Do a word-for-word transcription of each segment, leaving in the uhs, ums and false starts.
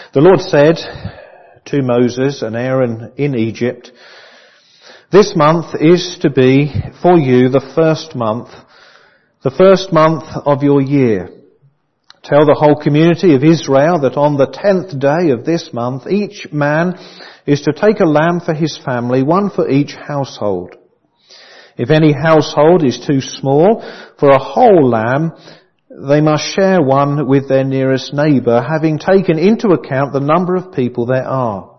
The Lord said to Moses and Aaron in Egypt, "This month is to be for you the first month, the first month of your year. Tell the whole community of Israel that on the tenth day of this month, each man is to take a lamb for his family, one for each household. If any household is too small for a whole lamb, they must share one with their nearest neighbour, having taken into account the number of people there are.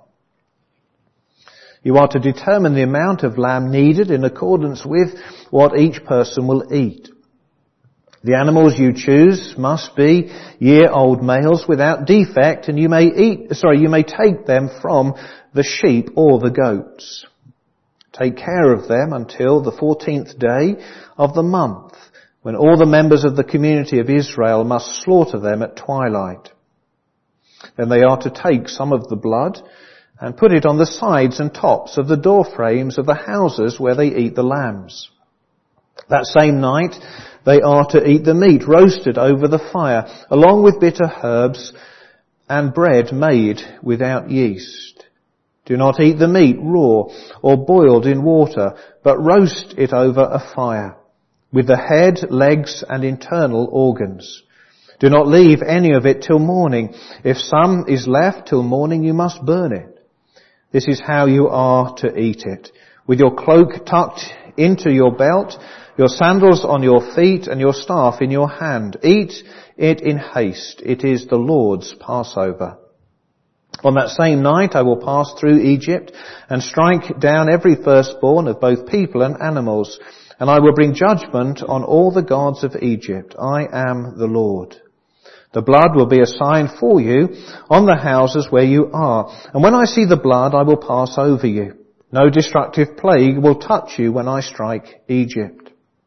You are to determine the amount of lamb needed in accordance with what each person will eat. The animals you choose must be year-old males without defect, and you may eat, sorry, you may take them from the sheep or the goats. Take care of them until the fourteenth day of the month, when all the members of the community of Israel must slaughter them at twilight. Then they are to take some of the blood and put it on the sides and tops of the door frames of the houses where they eat the lambs. That same night they are to eat the meat roasted over the fire, along with bitter herbs and bread made without yeast. Do not eat the meat raw or boiled in water, but roast it over a fire, with the head, legs and internal organs. Do not leave any of it till morning. If some is left till morning, you must burn it. This is how you are to eat it, with your cloak tucked into your belt, your sandals on your feet and your staff in your hand. Eat it in haste. It is the Lord's Passover. On that same night I will pass through Egypt and strike down every firstborn of both people and animals, and I will bring judgment on all the gods of Egypt. I am the Lord. The blood will be a sign for you on the houses where you are, and when I see the blood I will pass over you. No destructive plague will touch you when I strike Egypt.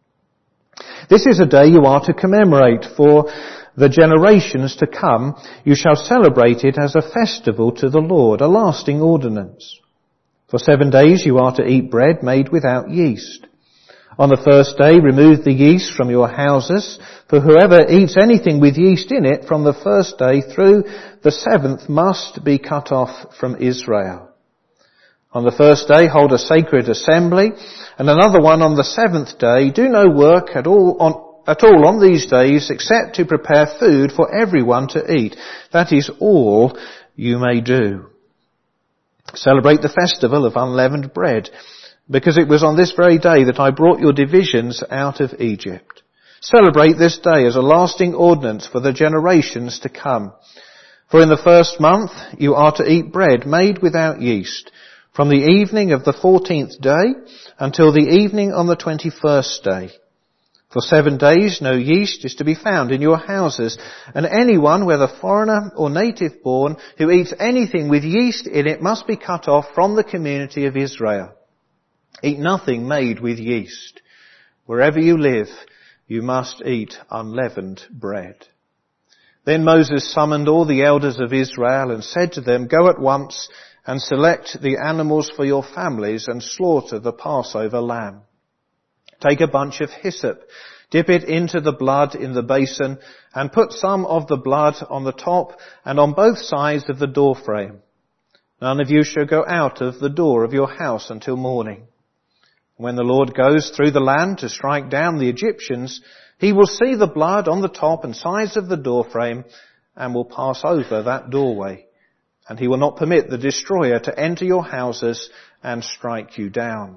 This is a day you are to commemorate for the generations to come. You shall celebrate it as a festival to the Lord, a lasting ordinance. For seven days you are to eat bread made without yeast. On the first day remove the yeast from your houses, for whoever eats anything with yeast in it from the first day through the seventh must be cut off from Israel. On the first day hold a sacred assembly, and another one on the seventh day. Do no work at all on, at all on these days except to prepare food for everyone to eat. That is all you may do. Celebrate the festival of unleavened bread, because it was on this very day that I brought your divisions out of Egypt. Celebrate this day as a lasting ordinance for the generations to come. For in the first month you are to eat bread made without yeast, from the evening of the fourteenth day until the evening on the twenty-first day. For seven days no yeast is to be found in your houses, and anyone, whether foreigner or native born, who eats anything with yeast in it must be cut off from the community of Israel. Eat nothing made with yeast. Wherever you live, you must eat unleavened bread. Then Moses summoned all the elders of Israel and said to them, Go at once and select the animals for your families and slaughter the Passover lamb. Take a bunch of hyssop, dip it into the blood in the basin, and put some of the blood on the top and on both sides of the doorframe. None of you shall go out of the door of your house until morning. When the Lord goes through the land to strike down the Egyptians, he will see the blood on the top and sides of the doorframe and will pass over that doorway. And he will not permit the destroyer to enter your houses and strike you down.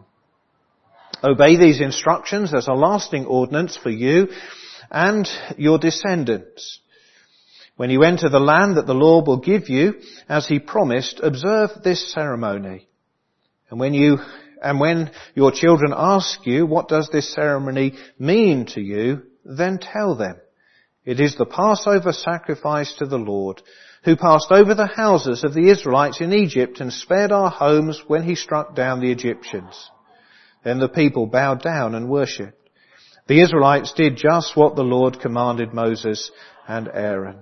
Obey these instructions as a lasting ordinance for you and your descendants. When you enter the land that the Lord will give you, as he promised, observe this ceremony. And when you, and when your children ask you, what does this ceremony mean to you, then tell them. It is the Passover sacrifice to the Lord, who passed over the houses of the Israelites in Egypt and spared our homes when he struck down the Egyptians. Then the people bowed down and worshipped. The Israelites did just what the Lord commanded Moses and Aaron.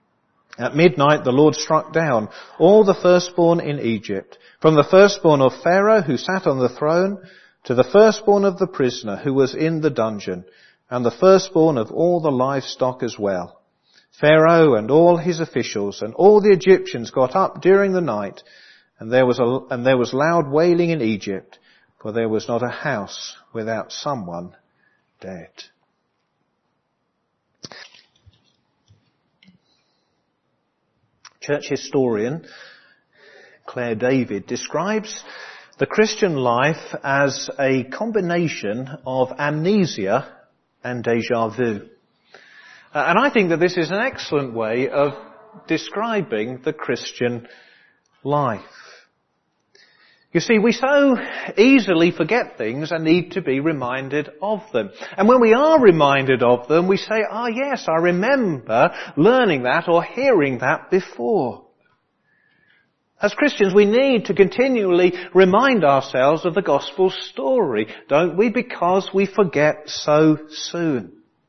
At midnight the Lord struck down all the firstborn in Egypt, from the firstborn of Pharaoh who sat on the throne to the firstborn of the prisoner who was in the dungeon, and the firstborn of all the livestock as well. Pharaoh and all his officials and all the Egyptians got up during the night, and there was a, and there was loud wailing in Egypt, for there was not a house without someone dead. Church historian Claire David describes the Christian life as a combination of amnesia and déjà vu. Uh, and I think that this is an excellent way of describing the Christian life. You see, we so easily forget things and need to be reminded of them. And when we are reminded of them, we say, ah, yes, I remember learning that or hearing that before. As Christians, we need to continually remind ourselves of the gospel story, don't we? Because we forget so soon.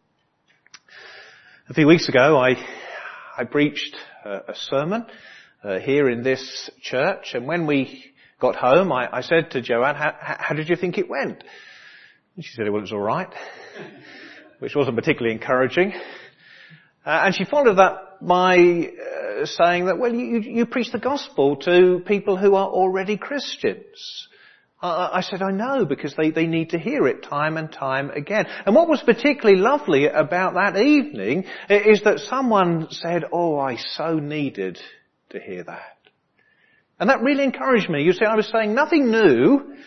A few weeks ago, I I preached a, a sermon uh, here in this church, and when we got home, I, I said to Joanne, how, how did you think it went? And she said, well, it was all right, which wasn't particularly encouraging. Uh, and she followed that by uh, saying that, well, you, you preach the gospel to people who are already Christians. Uh, I said, I know, because they, they need to hear it time and time again. And what was particularly lovely about that evening is that someone said, oh, I so needed to hear that. And that really encouraged me. You see, I was saying nothing new.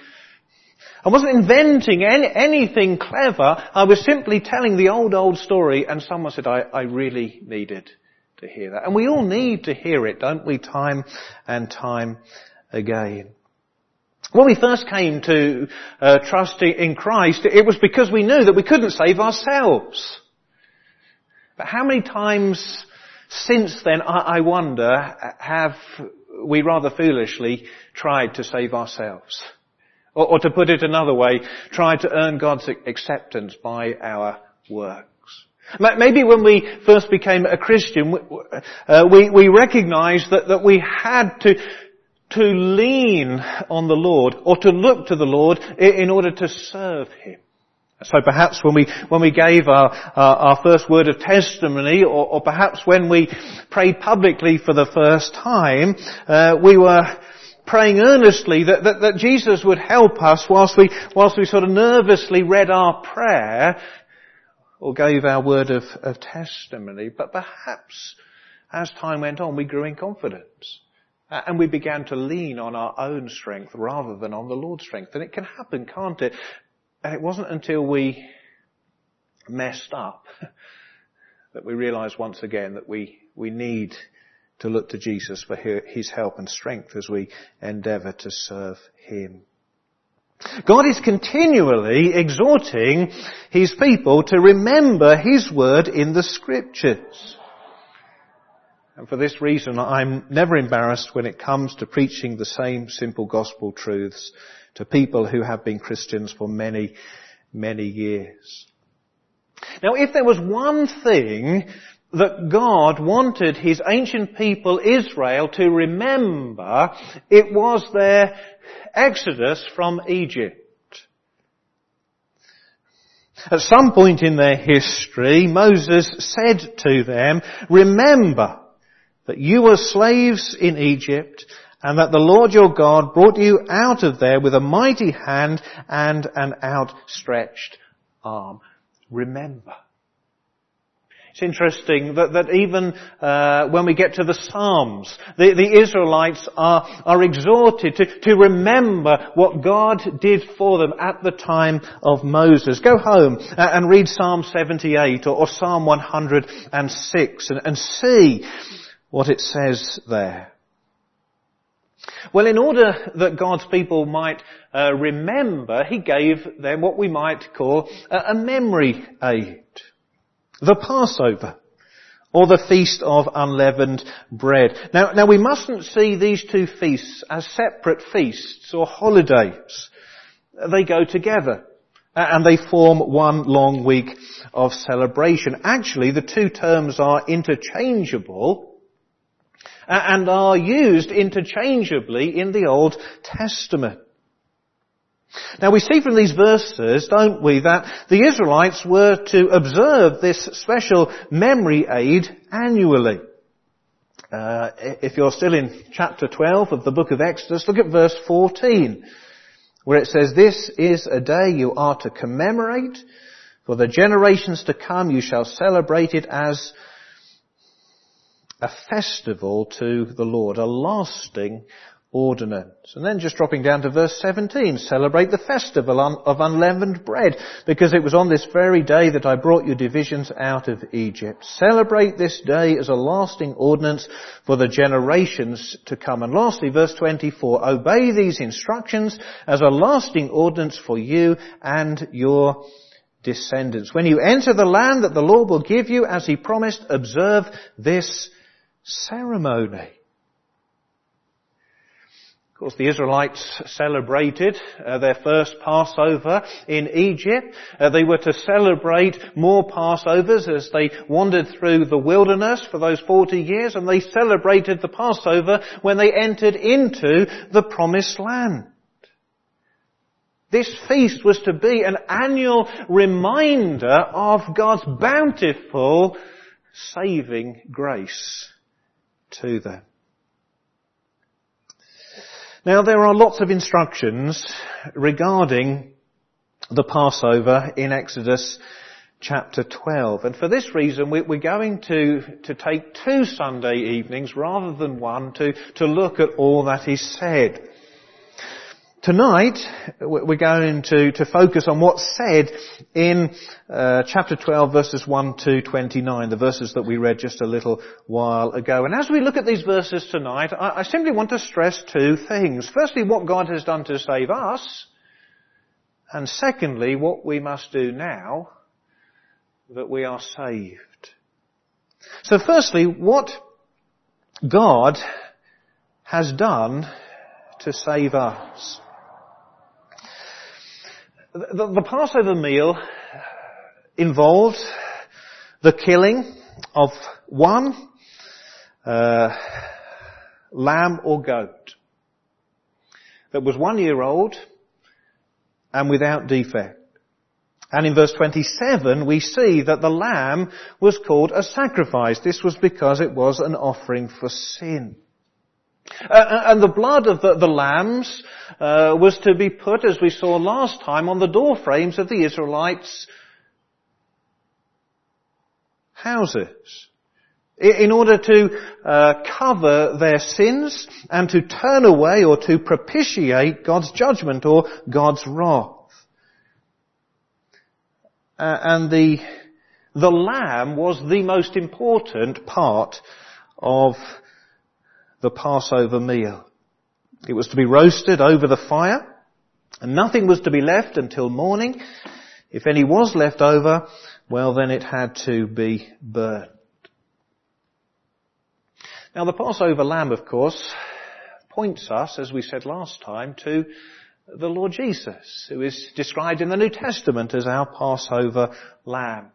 I wasn't inventing any, anything clever. I was simply telling the old, old story, and someone said, I, I really needed to hear that. And we all need to hear it, don't we, time and time again. When we first came to uh, trust in Christ, it was because we knew that we couldn't save ourselves. But how many times since then, I, I wonder, have we rather foolishly tried to save ourselves? Or, or to put it another way, tried to earn God's acceptance by our works? Maybe when we first became a Christian, uh, we, we recognized that, that we had to to lean on the Lord, or to look to the Lord in order to serve Him. So perhaps when we when we gave our our, our first word of testimony, or, or perhaps when we prayed publicly for the first time, uh, we were praying earnestly that, that that Jesus would help us whilst we whilst we sort of nervously read our prayer or gave our word of, of testimony. But perhaps as time went on, we grew in confidence. Uh, and we began to lean on our own strength rather than on the Lord's strength. And it can happen, can't it? And it wasn't until we messed up that we realised once again that we, we need to look to Jesus for His help and strength as we endeavour to serve Him. God is continually exhorting His people to remember His word in the Scriptures. And for this reason, I'm never embarrassed when it comes to preaching the same simple gospel truths to people who have been Christians for many, many years. Now, if there was one thing that God wanted His ancient people Israel to remember, it was their exodus from Egypt. At some point in their history, Moses said to them, remember that you were slaves in Egypt, and that the Lord your God brought you out of there with a mighty hand and an outstretched arm. Remember. It's interesting that, that even uh, when we get to the Psalms, the, the Israelites are, are exhorted to, to remember what God did for them at the time of Moses. Go home and read Psalm seventy-eight or, or Psalm one hundred six and, and see what it says there. Well, in order that God's people might uh, remember, He gave them what we might call a, a memory aid. The Passover, or the Feast of Unleavened Bread. Now, now we mustn't see these two feasts as separate feasts or holidays. They go together, and they form one long week of celebration. Actually, the two terms are interchangeable, and are used interchangeably in the Old Testament. Now we see from these verses, don't we, that the Israelites were to observe this special memory aid annually. Uh, if you're still in chapter twelve of the book of Exodus, look at verse fourteen, where it says, "This is a day you are to commemorate. For the generations to come you shall celebrate it as a festival to the Lord, a lasting ordinance." And then just dropping down to verse seventeen, "Celebrate the festival of unleavened bread, because it was on this very day that I brought your divisions out of Egypt. Celebrate this day as a lasting ordinance for the generations to come." And lastly, verse twenty-four, "Obey these instructions as a lasting ordinance for you and your descendants. When you enter the land that the Lord will give you, as He promised, observe this ceremony." Of course, the Israelites celebrated uh, their first Passover in Egypt. Uh, they were to celebrate more Passovers as they wandered through the wilderness for those forty years, and they celebrated the Passover when they entered into the Promised Land. This feast was to be an annual reminder of God's bountiful saving grace to them. Now, there are lots of instructions regarding the Passover in Exodus chapter twelve. And for this reason, we're going to, to take two Sunday evenings rather than one to, to look at all that is said. Tonight, we're going to, to focus on what's said in uh, chapter twelve, verses one to twenty-nine, the verses that we read just a little while ago. And as we look at these verses tonight, I, I simply want to stress two things. Firstly, what God has done to save us, and secondly, what we must do now that we are saved. So firstly, what God has done to save us. The, the Passover meal involved the killing of one uh, lamb or goat that was one year old and without defect. And in verse twenty-seven we see that the lamb was called a sacrifice. This was because it was an offering for sin. Uh, and the blood of the, the lambs uh, was to be put, as we saw last time, on the door frames of the Israelites' houses, in order to uh, cover their sins and to turn away or to propitiate God's judgment or God's wrath. Uh, and the the lamb was the most important part of the Passover meal. It was to be roasted over the fire, and nothing was to be left until morning. If any was left over, well then it had to be burnt. Now the Passover lamb, of course, points us, as we said last time, to the Lord Jesus, who is described in the New Testament as our Passover lamb.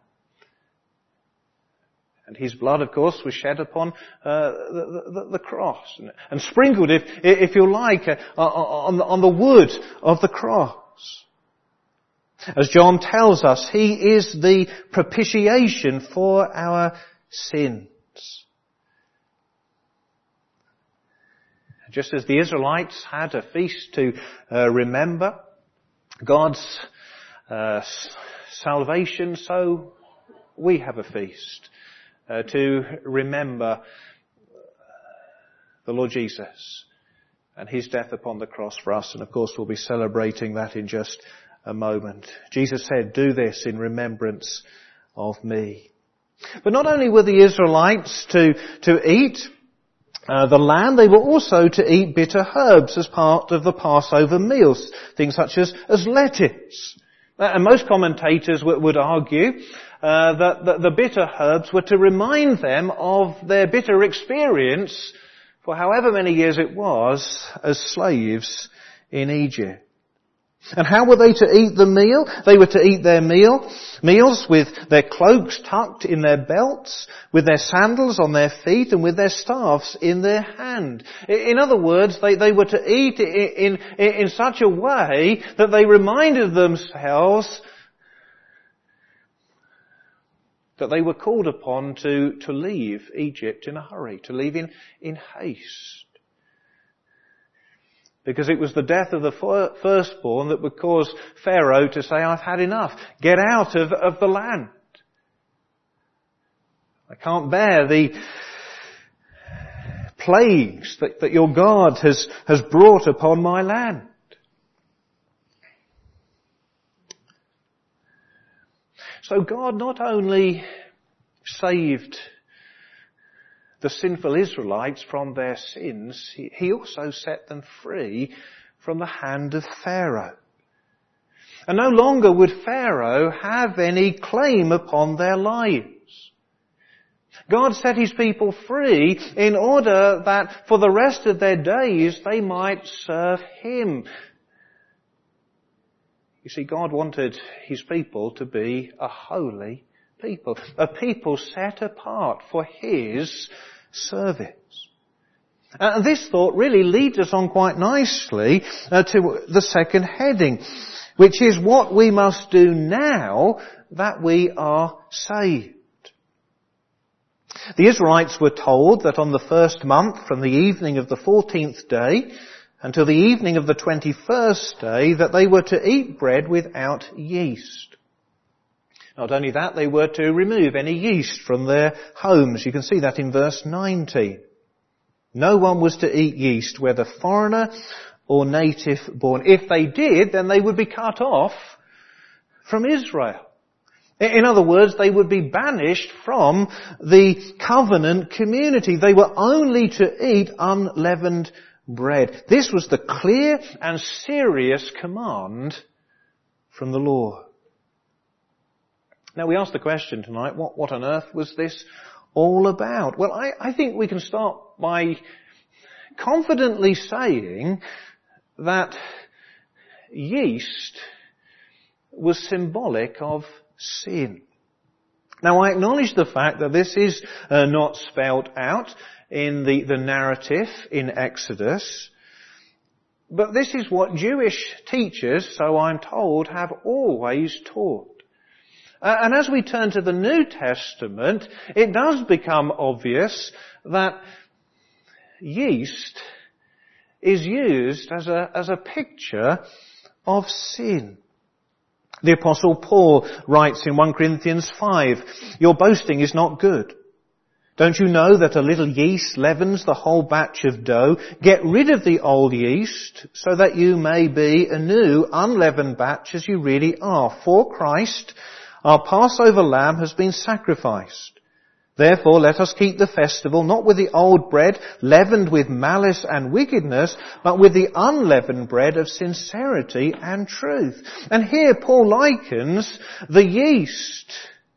And His blood, of course, was shed upon uh, the, the, the cross and, and sprinkled, if, if you like, uh, on, the, on the wood of the cross. As John tells us, He is the propitiation for our sins. Just as the Israelites had a feast to uh, remember God's uh, salvation, so we have a feast Uh, to remember the Lord Jesus and His death upon the cross for us. And of course we'll be celebrating that in just a moment. Jesus said, "Do this in remembrance of me." But not only were the Israelites to, to eat uh, the lamb, they were also to eat bitter herbs as part of the Passover meals. Things such as, as lettuce. Uh, and most commentators w- would argue Uh, that the, the bitter herbs were to remind them of their bitter experience for however many years it was as slaves in Egypt. And how were they to eat the meal? They were to eat their meal, meals with their cloaks tucked in their belts, with their sandals on their feet, and with their staffs in their hand. In other words, they, they were to eat in, in, in such a way that they reminded themselves that they were called upon to, to leave Egypt in a hurry, to leave in, in haste. Because it was the death of the firstborn that would cause Pharaoh to say, I've had enough. Get out of, of the land. I can't bear the plagues that, that your God has, has brought upon my land. So God not only saved the sinful Israelites from their sins, he also set them free from the hand of Pharaoh. And no longer would Pharaoh have any claim upon their lives. God set his people free in order that for the rest of their days they might serve him. You see, God wanted his people to be a holy people, a people set apart for his service. And uh, this thought really leads us on quite nicely uh, to the second heading, which is what we must do now that we are saved. The Israelites were told that on the first month, from the evening of the fourteenth day until the evening of the twenty-first day, that they were to eat bread without yeast. Not only that, they were to remove any yeast from their homes. You can see that in verse nineteen. No one was to eat yeast, whether foreigner or native born. If they did, then they would be cut off from Israel. In other words, they would be banished from the covenant community. They were only to eat unleavened bread. This was the clear and serious command from the Lord. Now we ask the question tonight, what, what on earth was this all about? Well, I, I think we can start by confidently saying that yeast was symbolic of sin. Now I acknowledge the fact that this is uh, not spelled out in the, the narrative in Exodus, but this is what Jewish teachers, so I'm told, have always taught. Uh, and as we turn to the New Testament, it does become obvious that yeast is used as a, as a picture of sin. The Apostle Paul writes in First Corinthians five, your boasting is not good. Don't you know that a little yeast leavens the whole batch of dough? Get rid of the old yeast so that you may be a new, unleavened batch as you really are. For Christ, our Passover lamb, has been sacrificed. Therefore, let us keep the festival not with the old bread leavened with malice and wickedness, but with the unleavened bread of sincerity and truth. And here Paul likens the yeast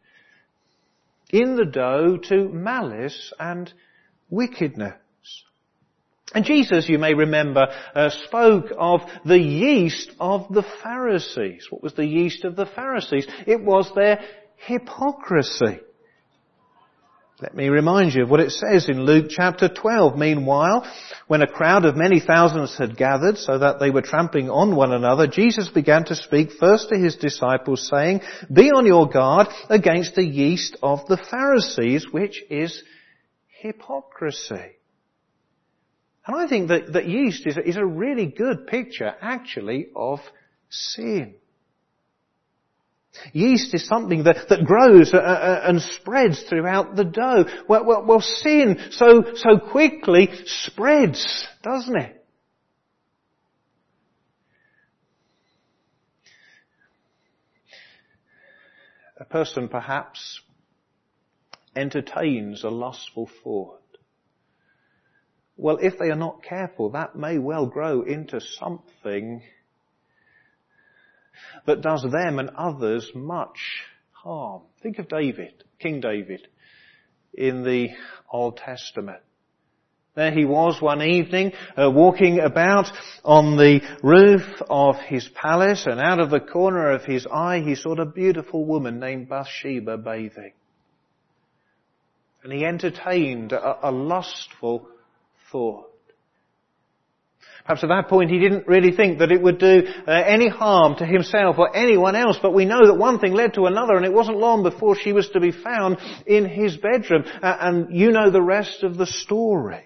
in the dough to malice and wickedness. And Jesus, you may remember, uh, spoke of the yeast of the Pharisees. What was the yeast of the Pharisees? It was their hypocrisy. Let me remind you of what it says in Luke chapter twelve. Meanwhile, when a crowd of many thousands had gathered so that they were trampling on one another, Jesus began to speak first to his disciples, saying, be on your guard against the yeast of the Pharisees, which is hypocrisy. And I think that, that yeast is a, is a really good picture, actually, of sin. Yeast is something that, that grows uh, uh, and spreads throughout the dough. Well, well, well, sin so, so quickly spreads, doesn't it? A person perhaps entertains a lustful thought. Well, if they are not careful, that may well grow into something that does them and others much harm. Think of David, King David, in the Old Testament. There he was one evening, uh, walking about on the roof of his palace, and out of the corner of his eye he saw a beautiful woman named Bathsheba bathing. And he entertained a, a lustful thought. Perhaps at that point he didn't really think that it would do uh, any harm to himself or anyone else, but we know that one thing led to another, and it wasn't long before she was to be found in his bedroom. Uh, and you know the rest of the story.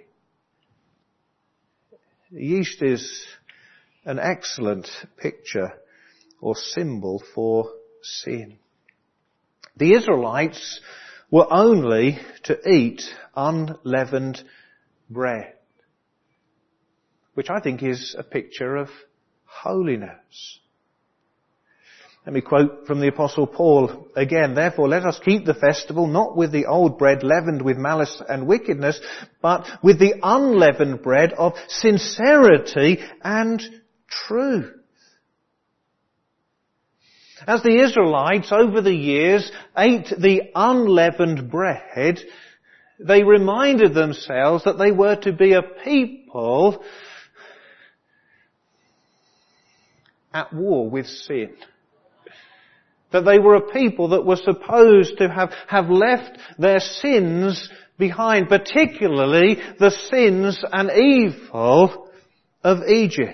Yeast is an excellent picture or symbol for sin. The Israelites were only to eat unleavened bread, which I think is a picture of holiness. Let me quote from the Apostle Paul again. Therefore, let us keep the festival not with the old bread leavened with malice and wickedness, but with the unleavened bread of sincerity and truth. As the Israelites over the years ate the unleavened bread, they reminded themselves that they were to be a people at war with sin. That they were a people that were supposed to have, have left their sins behind, particularly the sins and evil of Egypt.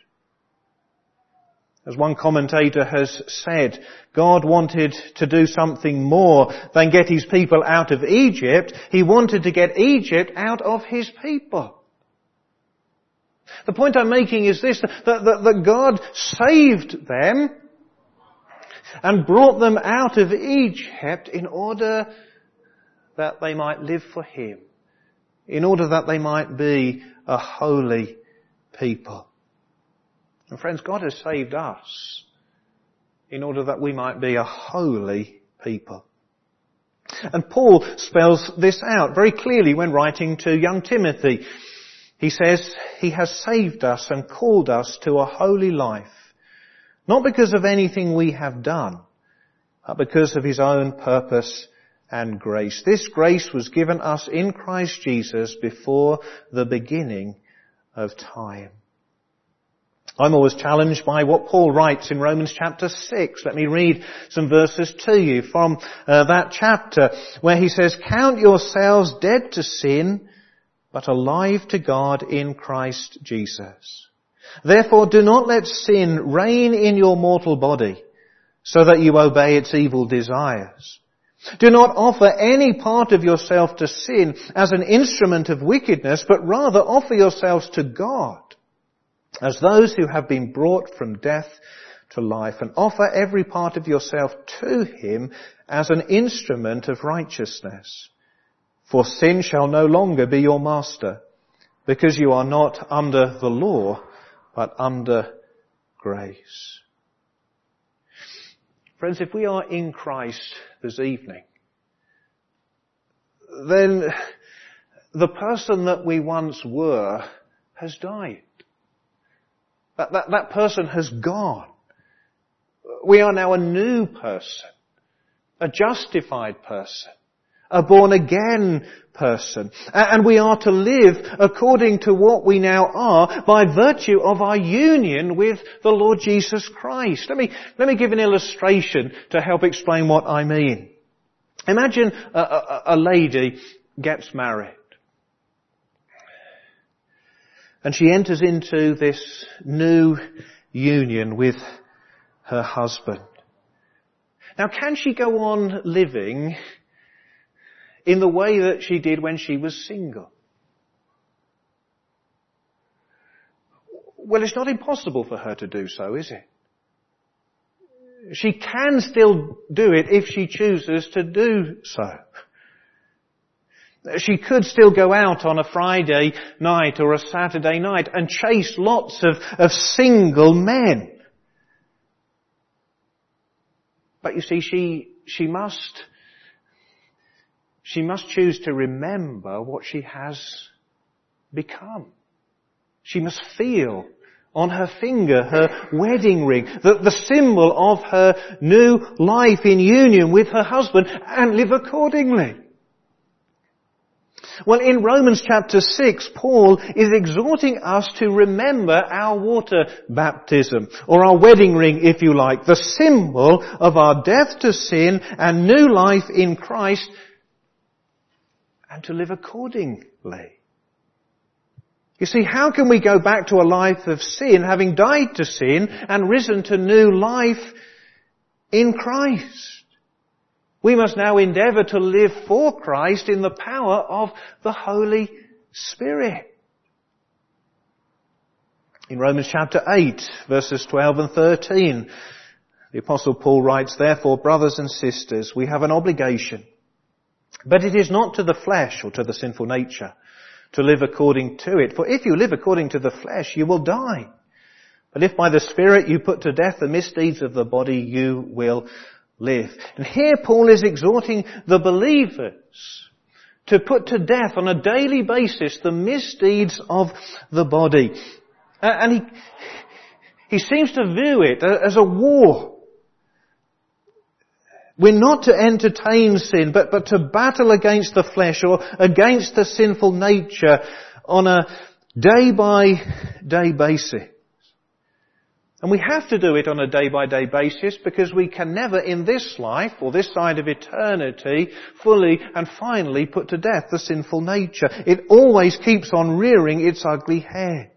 As one commentator has said, God wanted to do something more than get his people out of Egypt. He wanted to get Egypt out of his people. The point I'm making is this, that, that, that God saved them and brought them out of Egypt in order that they might live for him, in order that they might be a holy people. And friends, God has saved us in order that we might be a holy people. And Paul spells this out very clearly when writing to young Timothy. He says, he has saved us and called us to a holy life, not because of anything we have done, but because of his own purpose and grace. This grace was given us in Christ Jesus before the beginning of time. I'm always challenged by what Paul writes in Romans chapter six. Let me read some verses to you from uh, that chapter where he says, count yourselves dead to sin, but alive to God in Christ Jesus. Therefore do not let sin reign in your mortal body, so that you obey its evil desires. Do not offer any part of yourself to sin as an instrument of wickedness, but rather offer yourselves to God as those who have been brought from death to life, and offer every part of yourself to him as an instrument of righteousness. For sin shall no longer be your master, because you are not under the law, but under grace. Friends, if we are in Christ this evening, then the person that we once were has died. That, that, that person has gone. We are now a new person, a justified person, a born-again person. And we are to live according to what we now are by virtue of our union with the Lord Jesus Christ. Let me, let me give an illustration to help explain what I mean. Imagine a, a, a lady gets married. And she enters into this new union with her husband. Now, can she go on living in the way that she did when she was single? Well, it's not impossible for her to do so, is it? She can still do it if she chooses to do so. She could still go out on a Friday night or a Saturday night and chase lots of, of single men. But you see, she, she must, she must choose to remember what she has become. She must feel on her finger her wedding ring, the, the symbol of her new life in union with her husband, and live accordingly. Well, in Romans chapter six, Paul is exhorting us to remember our water baptism, or our wedding ring, if you like, the symbol of our death to sin and new life in Christ, and to live accordingly. You see, how can we go back to a life of sin, having died to sin and risen to new life in Christ? We must now endeavour to live for Christ in the power of the Holy Spirit. In Romans chapter eight, verses twelve and thirteen, the Apostle Paul writes, "Therefore, brothers and sisters, we have an obligation, but it is not to the flesh or to the sinful nature to live according to it. For if you live according to the flesh, you will die. But if by the Spirit you put to death the misdeeds of the body, you will live." And here Paul is exhorting the believers to put to death on a daily basis the misdeeds of the body. And he, he seems to view it as a war. We're not to entertain sin, but, but to battle against the flesh or against the sinful nature on a day-by-day basis. And we have to do it on a day-by-day basis because we can never in this life or this side of eternity fully and finally put to death the sinful nature. It always keeps on rearing its ugly head.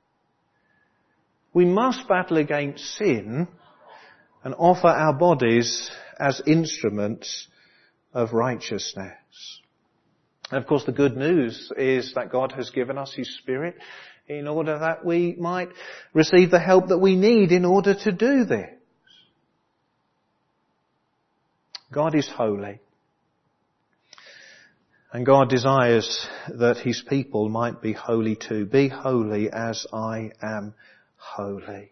We must battle against sin and offer our bodies as instruments of righteousness. And of course the good news is that God has given us His Spirit in order that we might receive the help that we need in order to do this. God is holy. And God desires that His people might be holy too. Be holy as I am holy.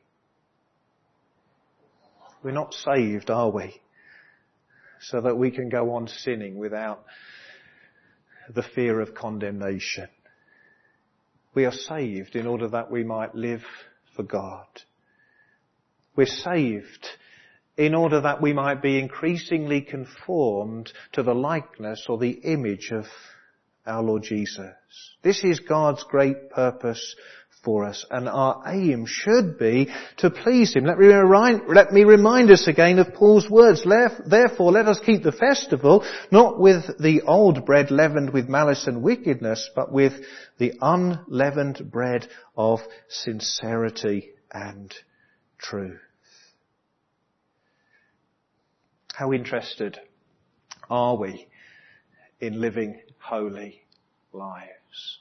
We're not saved, are we? So that we can go on sinning without the fear of condemnation. We are saved in order that we might live for God. We're saved in order that we might be increasingly conformed to the likeness or the image of our Lord Jesus. This is God's great purpose for us, and our aim should be to please Him. Let me remind, let me remind us again of Paul's words. Therefore, let us keep the festival, not with the old bread leavened with malice and wickedness, but with the unleavened bread of sincerity and truth. How interested are we in living holy lives?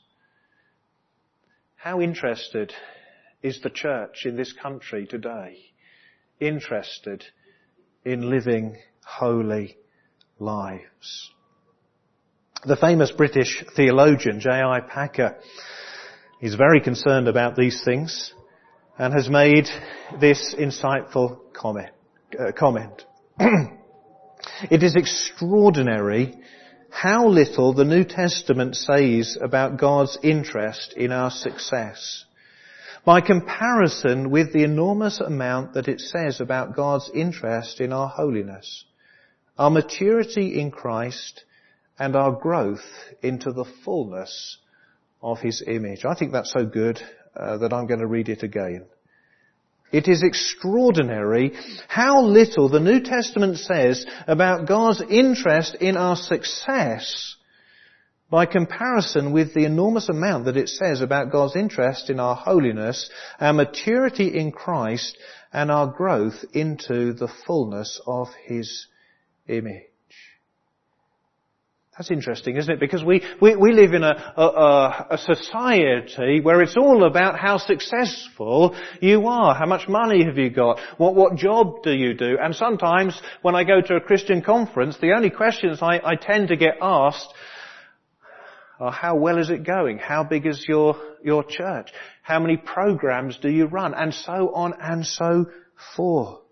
How interested is the church in this country today? Interested in living holy lives. The famous British theologian J I Packer is very concerned about these things and has made this insightful comment. Uh, comment. It is extraordinary how little the New Testament says about God's interest in our success, by comparison with the enormous amount that it says about God's interest in our holiness, our maturity in Christ, and our growth into the fullness of His image. I think that's so good uh, that I'm going to read it again. It is extraordinary how little the New Testament says about God's interest in our success by comparison with the enormous amount that it says about God's interest in our holiness, our maturity in Christ, and our growth into the fullness of His image. That's interesting, isn't it? Because we, we, we live in a, a, a society where it's all about how successful you are. How much money have you got? What, what job do you do? And sometimes when I go to a Christian conference, the only questions I, I tend to get asked are, how well is it going? How big is your, your church? How many programs do you run? And so on and so forth.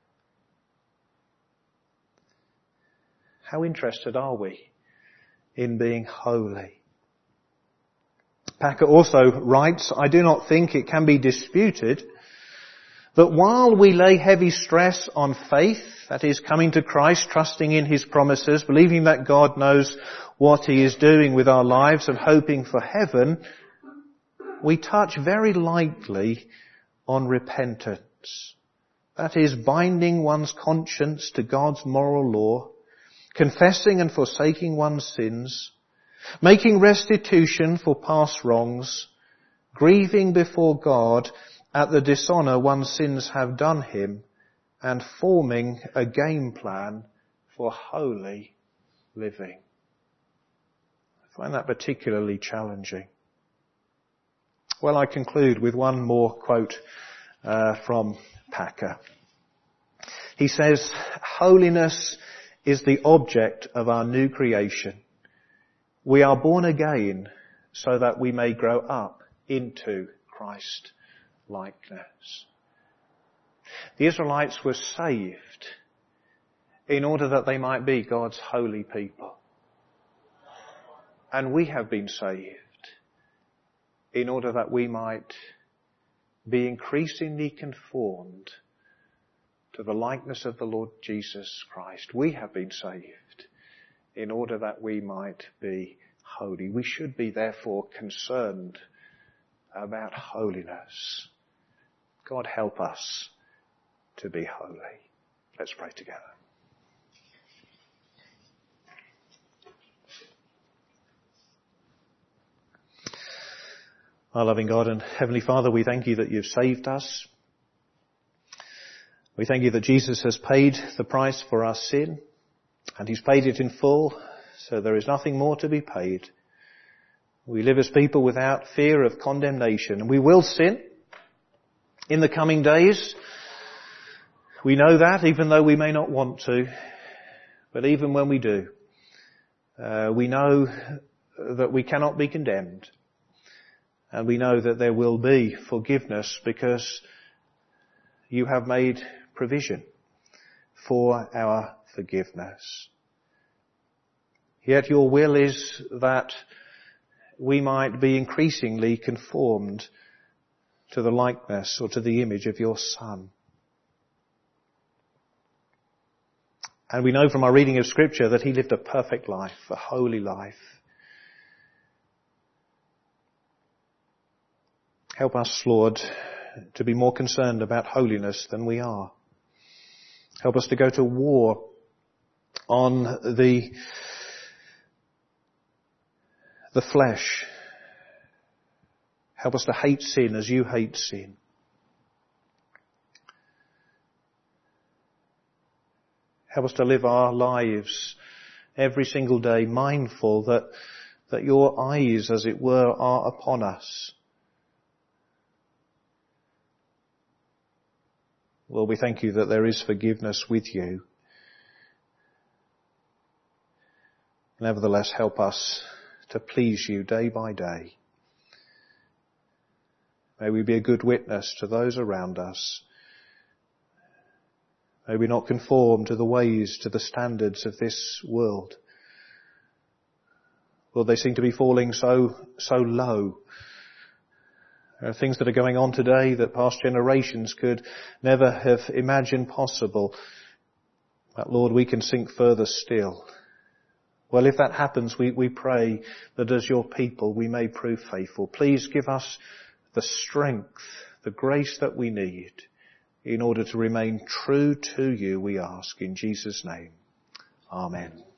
How interested are we in being holy? Packer also writes, I do not think it can be disputed that while we lay heavy stress on faith, that is coming to Christ, trusting in His promises, believing that God knows what He is doing with our lives and hoping for heaven, we touch very lightly on repentance. That is binding one's conscience to God's moral law, confessing and forsaking one's sins, making restitution for past wrongs, grieving before God at the dishonour one's sins have done Him, and forming a game plan for holy living. I find that particularly challenging. Well, I conclude with one more quote uh, from Packer. He says, "Holiness is the object of our new creation. We are born again so that we may grow up into Christ likeness." The Israelites were saved in order that they might be God's holy people. And we have been saved in order that we might be increasingly conformed to the likeness of the Lord Jesus Christ. We have been saved in order that we might be holy. We should be therefore concerned about holiness. God help us to be holy. Let's pray together. Our loving God and Heavenly Father, we thank You that You've saved us. We thank You that Jesus has paid the price for our sin, and He's paid it in full, so there is nothing more to be paid. We live as people without fear of condemnation, and we will sin in the coming days. We know that, even though we may not want to. But even when we do, uh, we know that we cannot be condemned. And we know that there will be forgiveness because You have made provision for our forgiveness. Yet Your will is that we might be increasingly conformed to the likeness or to the image of Your Son. And we know from our reading of Scripture that He lived a perfect life, a holy life. Help us, Lord, to be more concerned about holiness than we are. Help us to go to war on the, the flesh. Help us to hate sin as You hate sin. Help us to live our lives every single day mindful that, that Your eyes, as it were, are upon us. Lord, we thank You that there is forgiveness with You. Nevertheless, help us to please You day by day. May we be a good witness to those around us. May we not conform to the ways, to the standards of this world. Lord, they seem to be falling so, so low. There are things that are going on today that past generations could never have imagined possible. But Lord, we can sink further still. Well, if that happens, we, we pray that as Your people we may prove faithful. Please give us the strength, the grace that we need in order to remain true to You, we ask in Jesus' name. Amen.